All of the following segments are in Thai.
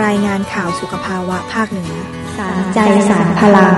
รายงานข่าวสุขภาวะภาคเหนือสารใจสารพลัง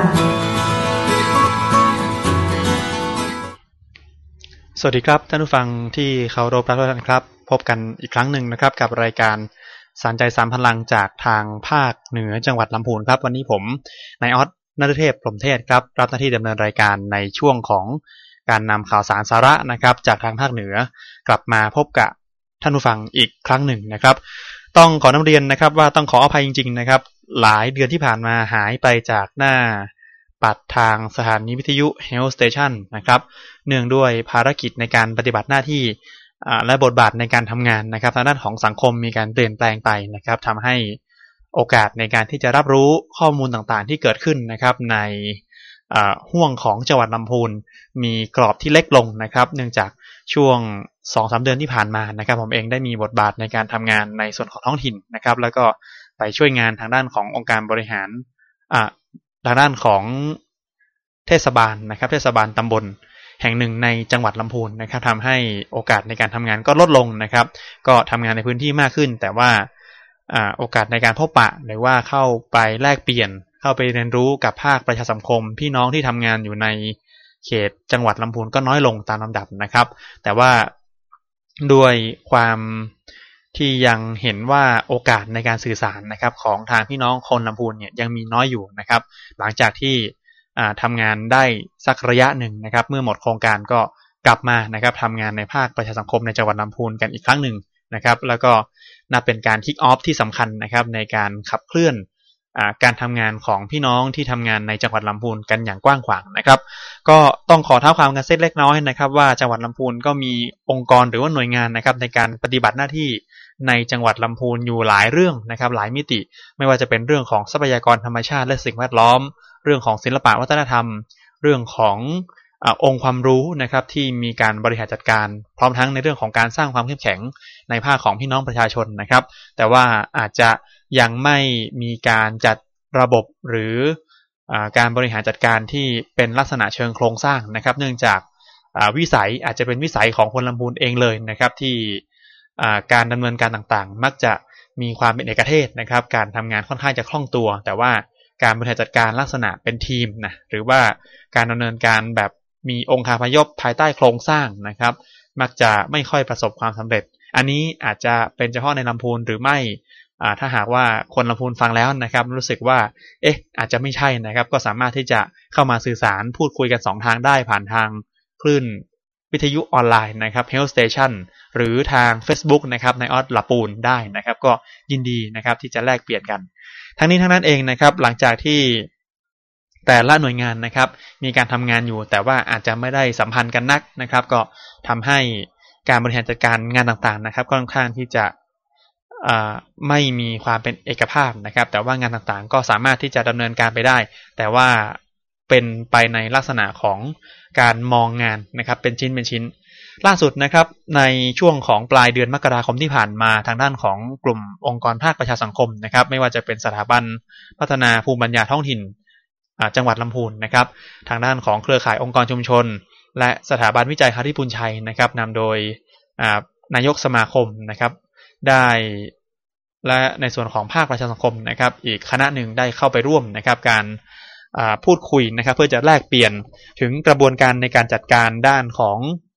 สวัสดีครับท่านผู้ฟังที่เคารพรักทุกท่านครับพบกันอีกครั้งหนึ่งนะครับกับรายการสารใจสารพลังจากทางภาคเหนือจังหวัดลำพูนครับวันนี้ผมนายออสณฤเทพพรหมเทศครับรับหน้าที่ดำเนินรายการในช่วงของการนำข่าวสารสาระนะครับจากทางภาคเหนือกลับมาพบกับท่านผู้ฟังอีกครั้งหนึ่งนะครับต้องขอนำเรียนนะครับว่าต้องขออภัยจริงๆนะครับหลายเดือนที่ผ่านมาหายไปจากหน้าปัดทางสถานีวิทยุ Health Station นะครับเนื่องด้วยภารกิจในการปฏิบัติหน้าที่และบทบาทในการทำงานนะครับทางด้านของสังคมมีการเปลี่ยนแปลงไปนะครับทำให้โอกาสในการที่จะรับรู้ข้อมูลต่างๆที่เกิดขึ้นนะครับในห่วงของจังหวัดลำพูนมีกรอบที่เล็กลงนะครับเนื่องจากช่วง 2-3 เดือนที่ผ่านมานะครับผมเองได้มีบทบาทในการทำงานในส่วนของท้องถิ่นนะครับแล้วก็ไปช่วยงานทางด้านขององค์การบริหารทางด้านของเทศบาลนะครับเทศบาลตำบลแห่งหนึ่งในจังหวัดลำพูนนะครับทำให้โอกาสในการทำงานก็ลดลงนะครับก็ทำงานในพื้นที่มากขึ้นแต่ว่าโอกาสในการพบปะหรือว่าเข้าไปแลกเปลี่ยนเข้าไปเรียนรู้กับภาคประชาสังคมพี่น้องที่ทำงานอยู่ในเขตจังหวัดลำพูนก็น้อยลงตามลำดับนะครับแต่ว่าด้วยความที่ยังเห็นว่าโอกาสในการสื่อสารนะครับของทางพี่น้องคนลำพูนเนี่ยยังมีน้อยอยู่นะครับหลังจากที่ทำงานได้สักระยะหนึ่งนะครับเมื่อหมดโครงการก็กลับมานะครับทำงานในภาคประชาสังคมในจังหวัดลำพูนกันอีกครั้งหนึ่งนะครับแล้วก็นับเป็นการคิกออฟที่สำคัญนะครับในการขับเคลื่อนการทำงานของพี่น้องที่ทำงานในจังหวัดลำพูนกันอย่างกว้างขวางนะครับก็ต้องขอเท้าความกันเส้นเล็กน้อยนะครับว่าจังหวัดลำพูนก็มีองค์กรหรือว่าหน่วยงานนะครับในการปฏิบัติหน้าที่ในจังหวัดลำพูนอยู่หลายเรื่องนะครับหลายมิติไม่ว่าจะเป็นเรื่องของทรัพยากรธรรมชาติและสิ่งแวดล้อมเรื่องของศิลปะวัฒนธรรมเรื่องขององค์ความรู้นะครับที่มีการบริหารจัดการพร้อมทั้งในเรื่องของการสร้างความเข้มแข็งในภาคของพี่น้องประชาชนนะครับแต่ว่าอาจจะยังไม่มีการจัดระบบหรือการบริหารจัดการที่เป็นลักษณะเชิงโครงสร้างนะครับเนื่องจากวิสัยอาจจะเป็นวิสัยของคนลำพูนเองเลยนะครับที่การดำเนินการต่างๆมักจะมีความเป็นเอกเทศนะครับการทำงานค่อนข้างจะคล่องตัวแต่ว่าการบริหารจัดการลักษณะเป็นทีมนะหรือว่าการดำเนินการแบบมีองค์คาพยพภายใต้โครงสร้างนะครับมักจะไม่ค่อยประสบความสำเร็จอันนี้อาจจะเป็นเฉพาะในลำพูนหรือไม่ถ้าหากว่าคนลำพูนฟังแล้วนะครับรู้สึกว่าอาจจะไม่ใช่นะครับก็สามารถที่จะเข้ามาสื่อสารพูดคุยกัน2ทางได้ผ่านทางคลื่นวิทยุออนไลน์นะครับ Health Station หรือทาง Facebook นะครับในออสละปูนได้นะครับก็ยินดีนะครับที่จะแลกเปลี่ยนกันทั้งนี้ทั้งนั้นเองนะครับหลังจากที่แต่ละหน่วยงานนะครับมีการทำงานอยู่แต่ว่าอาจจะไม่ได้สัมพันธ์กันนักนะครับก็ทำให้การบริหารจัดการงานต่างๆนะครับก็ค่อนข้างที่จะไม่มีความเป็นเอกภาพนะครับแต่ว่างานต่างๆก็สามารถที่จะดำเนินการไปได้แต่ว่าเป็นไปในลักษณะของการมองงานนะครับเป็นชิ้นเป็นชิ้นล่าสุดนะครับในช่วงของปลายเดือนมกราคมที่ผ่านมาทางด้านของกลุ่มองค์กรภาคประชาสังคมนะครับไม่ว่าจะเป็นสถาบันพัฒนาภูมิปัญญาท้องถิ่นจังหวัดลำพูนนะครับทางด้านของเครือข่ายองค์กรชุมชนและสถาบันวิจัยฮาริปุญชัยนะครับนำโดยนายกสมาคมนะครับได้และในส่วนของภาคประชาสังคมนะครับอีกคณะหนึ่งได้เข้าไปร่วมนะครับการพูดคุยนะครับเพื่อจะแลกเปลี่ยนถึงกระบวนการในการจัดการด้านของ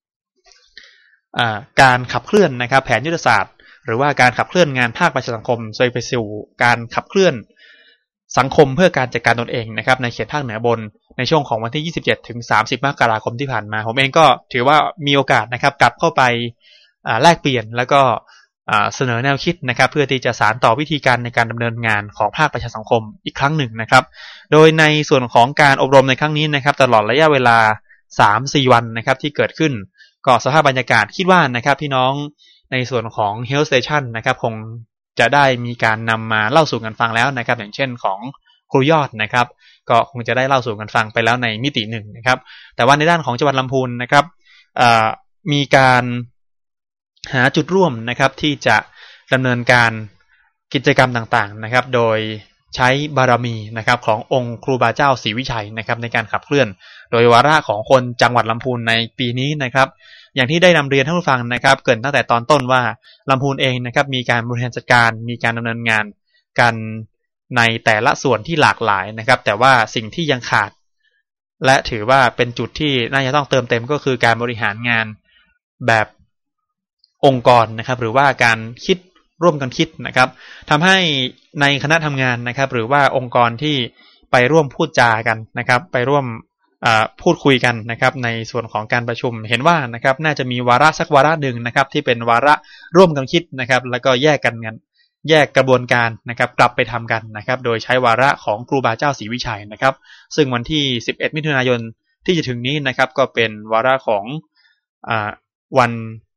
การขับเคลื่อนนะครับแผนยุทธศาสตร์หรือว่าการขับเคลื่อนงานภาคประชาสังคมไปสู่การขับเคลื่อนสังคมเพื่อการจัดการตนเองนะครับในเขตภาคเหนือบนในช่วงของวันที่27ถึง30มกราคมที่ผ่านมาผมเองก็ถือว่ามีโอกาสนะครับกลับเข้าไปแลกเปลี่ยนแล้วก็เสนอแนวคิดนะครับเพื่อที่จะสานต่อวิธีการในการดำเนินงานของภาคประชาสังคมอีกครั้งหนึ่งนะครับโดยในส่วนของการอบรมในครั้งนี้นะครับตลอดระยะเวลา 3-4 วันนะครับที่เกิดขึ้นก็สภาพบรรยากาศคิดว่านะครับพี่น้องในส่วนของ Health Station นะครับคงจะได้มีการนำมาเล่าสู่กันฟังแล้วนะครับอย่างเช่นของครูยอดนะครับก็คงจะได้เล่าสู่กันฟังไปแล้วในมิติหนึ่งนะครับแต่ว่าในด้านของจังหวัดลำพูนนะครับมีการหาจุดร่วมนะครับที่จะดำเนินการกิจกรรมต่างๆนะครับโดยใช้บารมีนะครับขององค์ครูบาเจ้าศรีวิชัยนะครับในการขับเคลื่อนโดยวาระของคนจังหวัดลำพูนในปีนี้นะครับอย่างที่ได้นำเรียนท่านผู้ฟังนะครับเกริ่นตั้งแต่ตอนต้นว่าลำพูนเองนะครับมีการบริหารจัดการมีการดำเนินงานกันในแต่ละส่วนที่หลากหลายนะครับแต่ว่าสิ่งที่ยังขาดและถือว่าเป็นจุดที่น่าจะต้องเติมเต็มก็คือการบริหารงานแบบองค์กรนะครับหรือว่าการคิดร่วมกันคิดนะครับทำให้ในคณะทำงานนะครับหรือว่าองค์กรที่ไปร่วมพูดจากันนะครับไปร่วมพูดคุยกันนะครับในส่วนของการประชุมเห็นว่านะครับน่าจะมีวาระสักวาระหนึ่งนะครับที่เป็นวาระร่วมกันคิดนะครับแล้วก็แยกกระบวนการนะครับกลับไปทำกันนะครับโดยใช้วาระของครูบาเจ้าศรีวิชัยนะครับซึ่งวันที่11มิถุนายนที่จะถึงนี้นะครับก็เป็นวาระของวัน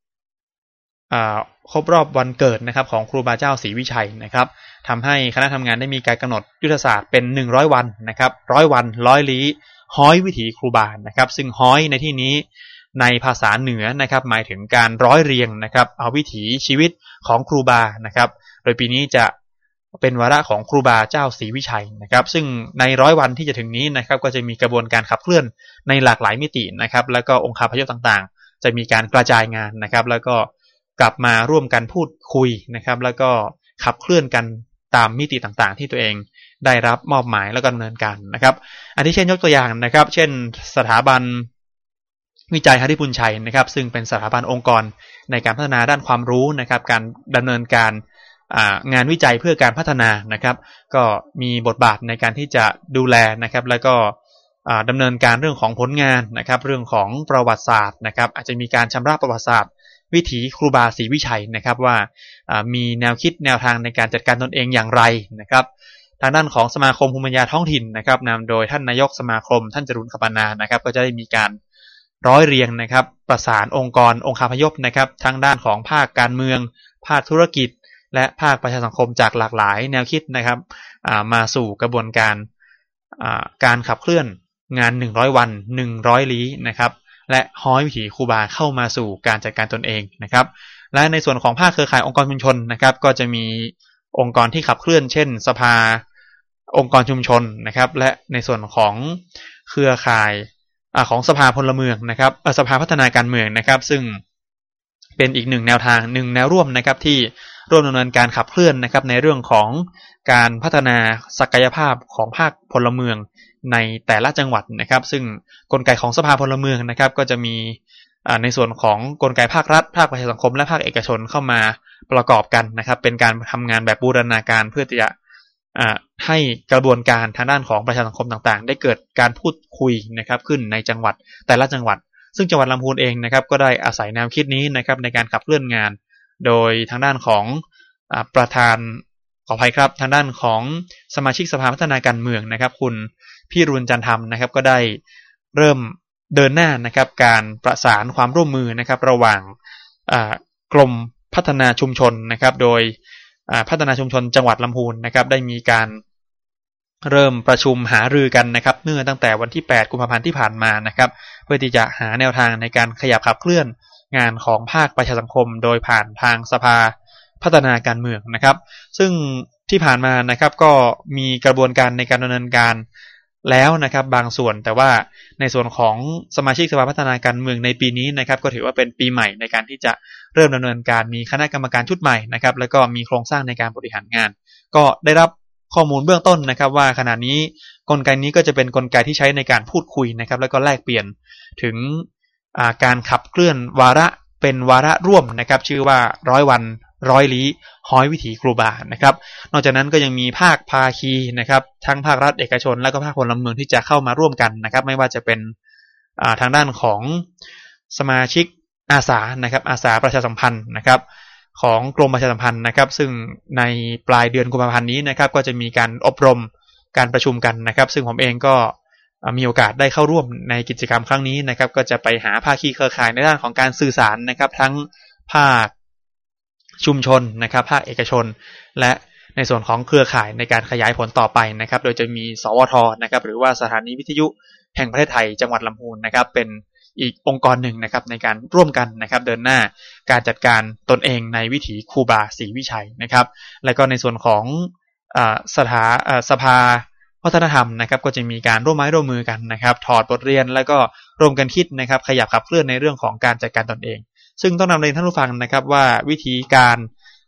ครบรอบวันเกิดนะครับของครูบาเจ้าศรีวิชัยนะครับทำให้คณะทำงานได้มีการกำหนดยุทธศาสตร์เป็น100วันนะครับ100วัน100ลี้ฮ้อยวิถีครูบานะครับซึ่งฮ้อยในที่นี้ในภาษาเหนือนะครับหมายถึงการร้อยเรียงนะครับเอาวิถีชีวิตของครูบานะครับโดยปีนี้จะเป็นวาระของครูบาเจ้าศรีวิชัยนะครับซึ่งใน100วันที่จะถึงนี้นะครับก็จะมีกระบวนการขับเคลื่อนในหลากหลายมิตินะครับแล้วก็องค์คาพยพต่างๆจะมีการกระจายงานนะครับแล้วก็กลับมาร่วมกันพูดคุยนะครับแล้วก็ขับเคลื่อนกันตามมิติต่างๆที่ตัวเองได้รับมอบหมายแล้วก็ดำเนินการนะครับอันที่เช่นยกตัวอย่างนะครับเช่นสถาบันวิจัยหฤบุญชัยนะครับซึ่งเป็นสถาบันองค์กรในการพัฒนาด้านความรู้นะครับการดำเนินการงานวิจัยเพื่อการพัฒนานะครับก็มีบทบาทในการที่จะดูแลนะครับแล้วก็ดำเนินการเรื่องของผลงานนะครับเรื่องของประวัติศาสตร์นะครับอาจจะมีการชำระประวัติศาสตร์วิถีครูบาศรีวิชัยนะครับว่ามีแนวคิดแนวทางในการจัดการตนเองอย่างไรนะครับทางด้านของสมาคมภูมิปัญญาท้องถิ่นนะครับนำโดยท่านนายกสมาคมท่านจรุน ขปนานะครับก็จะได้มีการร้อยเรียงนะครับประสานองค์กรองคาพยพนะครับทั้งด้านของภาคการเมืองภาคธุรกิจและภาคประชาสังคมจากหลากหลายแนวคิดนะครับมาสู่กระบวนการการขับเคลื่อนงาน100วัน100ลี้นะครับและฮ้อยวิถีครูบาเข้ามาสู่การจัดการตนเองนะครับและในส่วนของภาคเครือข่ายองค์กรชุมชนนะครับก็จะมีองค์กรที่ขับเคลื่อนเช่นสภาองค์กรชุมชนนะครับและในส่วนของเครือข่ายของสภาพลเมืองนะครับสภาพัฒนาการเมืองนะครับซึ่งเป็นอีกหนึ่งแนวทางหนึ่งแนวร่วมนะครับที่ร่วมดำเนินการขับเคลื่อนนะครับในเรื่องของการพัฒนาศักยภาพของภาคพลเมืองในแต่ละจังหวัดนะครับซึ่งกลไกของสภาพลเมืองนะครับก็จะมีในส่วนของกลไกภาครัฐภาคประชาสังคมและภาคเอกชนเข้ามาประกอบกันนะครับเป็นการทำงานแบบบูรณาการเพื่อที่จะให้กระบวนการทางด้านของประชาสังคมต่างๆได้เกิดการพูดคุยนะครับขึ้นในจังหวัดแต่ละจังหวัดซึ่งจังหวัดลำพูนเองนะครับก็ได้อาศัยแนวคิดนี้นะครับในการขับเคลื่อนงานโดยทางด้านของประธานขออภัยครับทางด้านของสมาชิกสภาพัฒนาการเมืองนะครับคุณพี่รุณจันทร์นะครับก็ได้เริ่มเดินหน้านะครับการประสานความร่วมมือนะครับระหว่างกรมพัฒนาชุมชนนะครับโดยพัฒนาชุมชนจังหวัดลำพูนนะครับได้มีการเริ่มประชุมหารือกันนะครับเมื่อตั้งแต่วันที่8กุมภาพันธ์ที่ผ่านมานะครับเพื่อที่จะหาแนวทางในการขยับขับเคลื่อนงานของภาคประชาสังคมโดยผ่านทางสภาพัฒนาการเมืองนะครับซึ่งที่ผ่านมานะครับก็มีกระบวนการในการดำเนินการแล้วนะครับบางส่วนแต่ว่าในส่วนของสมาชิกสภาพัฒนาการเมืองในปีนี้นะครับก็ถือว่าเป็นปีใหม่ในการที่จะเริ่มดำเนินการมีคณะกรรมการชุดใหม่นะครับแล้วก็มีโครงสร้างในการบริหารงานก็ได้รับข้อมูลเบื้องต้นนะครับว่าขณะนี้กลไกนี้ก็จะเป็นกลไกที่ใช้ในการพูดคุยนะครับแล้วก็แลกเปลี่ยนถึงการขับเคลื่อนวาระเป็นวาระร่วมนะครับชื่อว่า100วัน100ลี้ฮ้อยวิถีครูบานะครับนอกจากนั้นก็ยังมีภาคภาคีนะครับทั้งภาครัฐเอกชนและก็ภาคพลเมืองที่จะเข้ามาร่วมกันนะครับไม่ว่าจะเป็นทางด้านของสมาชิกอาสานะครับอาสาประชาสัมพันธ์นะครับของกรมประชาสัมพันธ์นะครับซึ่งในปลายเดือนกุมภาพันธ์นี้นะครับก็จะมีการอบรมการประชุมกันนะครับซึ่งผมเองก็มีโอกาสได้เข้าร่วมในกิจกรรมครั้งนี้นะครับก็จะไปหาภาคีเครือข่ายในด้านของการสื่อสารนะครับทั้งภาคชุมชนนะครับภาคเอกชนและในส่วนของเครือข่ายในการขยายผลต่อไปนะครับโดยจะมีสวท.นะครับหรือว่าสถานีวิทยุแห่งประเทศไทยจังหวัดลำพูนนะครับเป็นอีกองค์กรหนึ่งนะครับในการร่วมกันนะครับเดินหน้าการจัดการตนเองในวิถีครูบาศรีวิชัยนะครับและก็ในส่วนของสภาวัฒนธรรมนะครับก็จะมีการร่วมไม้ร่วมมือกันนะครับถอดบทเรียนแล้วก็ร่วมกันคิดนะครับขยับขับเคลื่อนในเรื่องของการจัดการตนเองซึ่งต้องนำเรียนท่านผู้ฟังนะครับว่าวิธีการ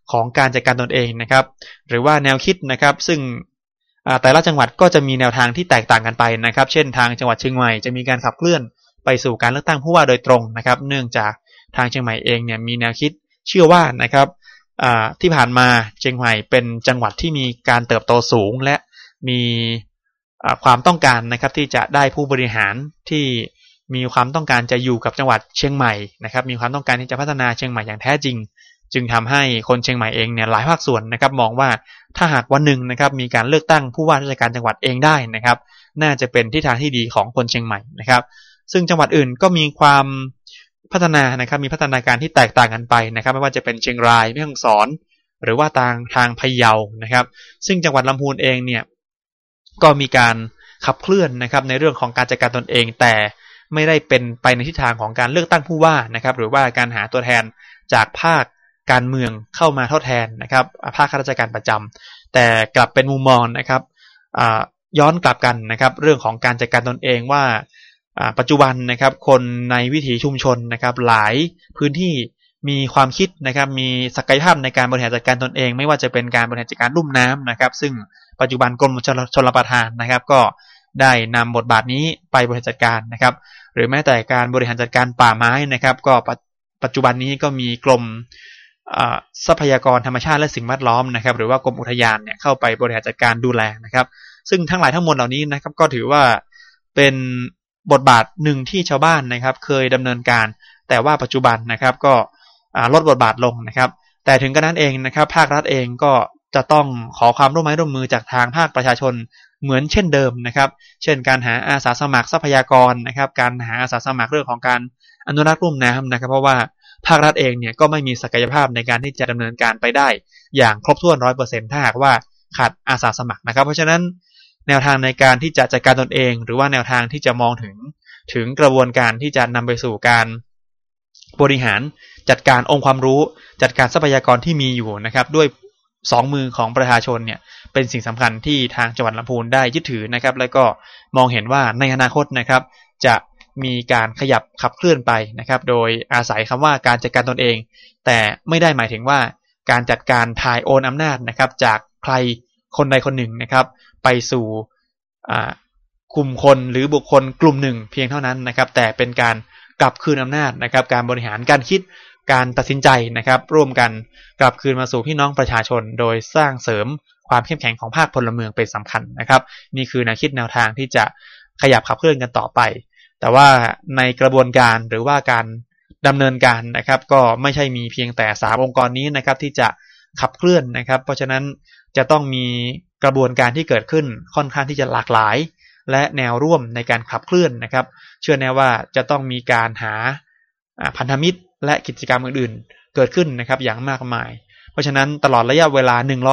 ของการจัดการตนเองนะครับหรือว่าแนวคิดนะครับซึ่งแต่ละจังหวัดก็จะมีแนวทางที่แตกต่างกันไปนะครับเช่นทางจังหวัดเชียงใหม่จะมีการขับเคลื่อนไปสู่การเลือกตั้งผู้ว่าโดยตรงนะครับเนื่องจากทางเชียงใหม่เองเนี่ยมีแนวคิดเชื่อว่านะครับที่ผ่านมาเชียงใหม่เป็นจังหวัดที่มีการเติบโตสูงและมีความต้องการนะครับที่จะได้ผู้บริหารที่มีความต้องการจะอยู่กับจังหวัดเชียงใหม่นะครับมีความต้องการที่จะพัฒนาเชียงใหม่อย่างแท้จริงจึงทำให้คนเชียงใหม่เองเนี่ยหลายภาคส่วนนะครับมองว่าถ้าหากวันหนึ่งนะครับมีการเลือกตั้งผู้ว่าราชการจังหวัดเองได้นะครับน่าจะเป็นทิศทางที่ดีของคนเชียงใหม่นะครับซึ่งจังหวัดอื่นก็มีความพัฒนานะครับมีพัฒนาการที่แตกต่างกันไปนะครับไม่ว่าจะเป็นเชียงรายแม่ฮ่องสอนหรือว่าทางพะเยานะครับซึ่งจังหวัดลำพูนเองเนี่ยก็มีการขับเคลื่อนนะครับในเรื่องของการจัดการตนเองแต่ไม่ได้เป็นไปในทิศทางของการเลือกตั้งผู้ว่านะครับหรือว่าการหาตัวแทนจากภาคการเมืองเข้ามาทดแทนนะครับภาคข้าราชการประจำแต่กลับเป็นมุมมองนะครับย้อนกลับกันนะครับเรื่องของการจัดการตนเองว่าปัจจุบันนะครับคนในวิถีชุมชนนะครับหลายพื้นที่มีความคิดนะครับมีศักยภาพในการบริหารจัดการตนเองไม่ว่าจะเป็นการบริหารจัดการลุ่มน้ำนะครับซึ่งปัจจุบันกรมชลประทานนะครับก็ได้นำบทบาทนี้ไปบริหารจัดการนะครับหรือแม้แต่การบริหารจัดการป่าไม้นะครับก็ปัจจุบันนี้ก็มีกรมทรัพยากรธรรมชาติและสิ่งแวดล้อมนะครับหรือว่ากรมอุทยานเนี่ยเข้าไปบริหารจัดการดูแลนะครับซึ่งทั้งหลายทั้งมวลเหล่านี้นะครับก็ถือว่าเป็นบทบาทหนึ่งที่ชาวบ้านนะครับเคยดำเนินการแต่ว่าปัจจุบันนะครับก็ลดบทบาทลงนะครับแต่ถึงกระนั้นเองนะครับภาครัฐเองก็จะต้องขอความร่วมมือจากทางภาคประชาชนเหมือนเช่นเดิมนะครับเช่นการหาอาสาสมัครทรัพยากรนะครับการหาอาสาสมัครเรื่องของการอนุรักษ์ลุ่มน้ำนะครับเพราะว่าภาครัฐเองเนี่ยก็ไม่มีศักยภาพในการที่จะดำเนินการไปได้อย่างครบถ้วน 100% ถ้าหากว่าขาดอาสาสมัครนะครับเพราะฉะนั้นแนวทางในการที่จะจัดการตนเองหรือว่าแนวทางที่จะมองถึงกระบวนการที่จะนำไปสู่การบริหารจัดการองค์ความรู้จัดการทรัพยากรที่มีอยู่นะครับด้วย2มือของประชาชนเนี่ยเป็นสิ่งสำคัญที่ทางจังหวัดลำพูนได้ยึดถือนะครับแล้วก็มองเห็นว่าในอนาคตนะครับจะมีการขยับขับเคลื่อนไปนะครับโดยอาศัยคำว่าการจัดการตนเองแต่ไม่ได้หมายถึงว่าการจัดการถ่ายโอนอำนาจนะครับจากใครคนใดคนหนึ่งนะครับไปสู่กลุ่มคนหรือบุคคลกลุ่มหนึ่งเพียงเท่านั้นนะครับแต่เป็นการกลับคืนอำนาจนะครับการบริหารการคิดการตัดสินใจนะครับร่วมกันกลับคืนมาสู่พี่น้องประชาชนโดยสร้างเสริมความเข้มแข็งของภาคพลเมืองเป็นสำคัญนะครับนี่คือแนวคิดแนวทางที่จะขยับขับเคลื่อนกันต่อไปแต่ว่าในกระบวนการหรือว่าการดำเนินการนะครับก็ไม่ใช่มีเพียงแต่3องค์กรนี้นะครับที่จะขับเคลื่อนนะครับเพราะฉะนั้นจะต้องมีกระบวนการที่เกิดขึ้นค่อนข้างที่จะหลากหลายและแนวร่วมในการขับเคลื่อนนะครับเชื่อแน่ว่าจะต้องมีการหาพันธมิตรและกิจกรรมอื่นๆเกิดขึ้นนะครับอย่างมากมายเพราะฉะนั้นตลอดระยะเวลา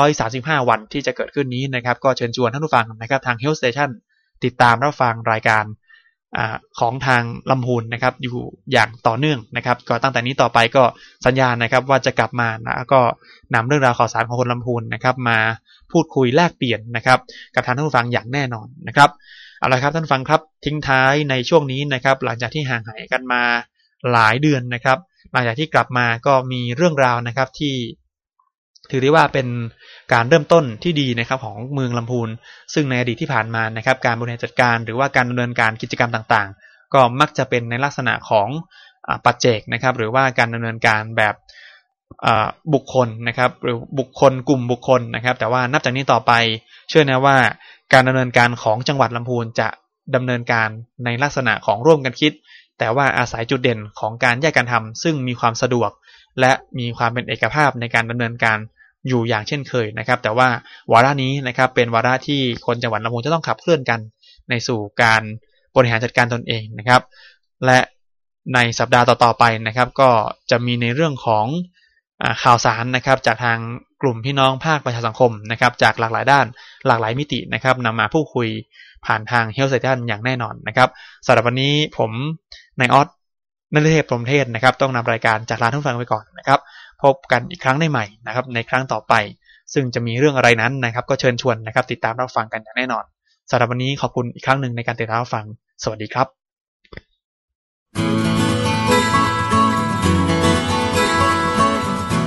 135วันที่จะเกิดขึ้นนี้นะครับก็เชิญชวนท่านผู้ฟังนะครับทาง Health Station ติดตามรับฟังรายการของทางลำพูนนะครับอยู่อย่างต่อเนื่องนะครับก็ตั้งแต่นี้ต่อไปก็สัญญาณนะครับว่าจะกลับมานะก็นำเรื่องราวข่าวสารของคนลำพูนนะครับมาพูดคุยแลกเปลี่ยนนะครับกับทางท่านผู้ฟังอย่างแน่นอนนะครับเอาละครับท่านผู้ฟังครับทิ้งท้ายในช่วงนี้นะครับหลังจากที่ห่างหายกันมาหลายเดือนนะครับหลังจากที่กลับมาก็มีเรื่องราวนะครับที่ถือได้ว่าเป็นการเริ่มต้นที่ดีนะครับของเมืองลำพูนซึ่งในอดีตที่ผ่านมานะครับการบริหารจัดการหรือว่าการดำเนินการกิจกรรมต่างๆก็มักจะเป็นในลักษณะของปัจเจกนะครับหรือว่าการดำเนินการแบบบุคคลนะครับหรือบุคคลกลุ่มบุคคลนะครับแต่ว่านับจากนี้ต่อไปเชื่อนะว่าการดำเนินการของจังหวัดลำพูนจะดำเนินการในลักษณะของร่วมกันคิดแต่ว่าอาศัยจุดเด่นของการแยกกันทำซึ่งมีความสะดวกและมีความเป็นเอกภาพในการดำเนินการอยู่อย่างเช่นเคยนะครับแต่ว่าวาระนี้นะครับเป็นวาระที่คนจังหวัดลำพูนจะต้องขับเคลื่อนกันในสู่การบริหารจัดการตนเองนะครับและในสัปดาห์ต่อๆไปนะครับก็จะมีในเรื่องของข่าวสารนะครับจากทางกลุ่มพี่น้องภาคประชาสังคมนะครับจากหลากหลายด้านหลากหลายมิตินะครับนำมาพูดคุยผ่านทาง Health Station อย่างแน่นอนนะครับสำหรับวันนี้ผมนายออสนฤเทพพรหมเทศนะครับต้องนำรายการจากลาท่านผู้ฟังไปก่อนนะครับพบกันอีกครั้งได้ใหม่นะครับในครั้งต่อไปซึ่งจะมีเรื่องอะไรนั้นนะครับก็เชิญชวนนะครับติดตามรับฟังกันอย่างแน่นอนสำหรับวันนี้ขอบคุณอีกครั้งหนึ่งในการติดตามรับฟังสวัสดีครับ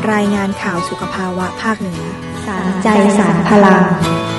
รายงานข่าวสุขภาวะภาคเหนือสารใจสารพลัง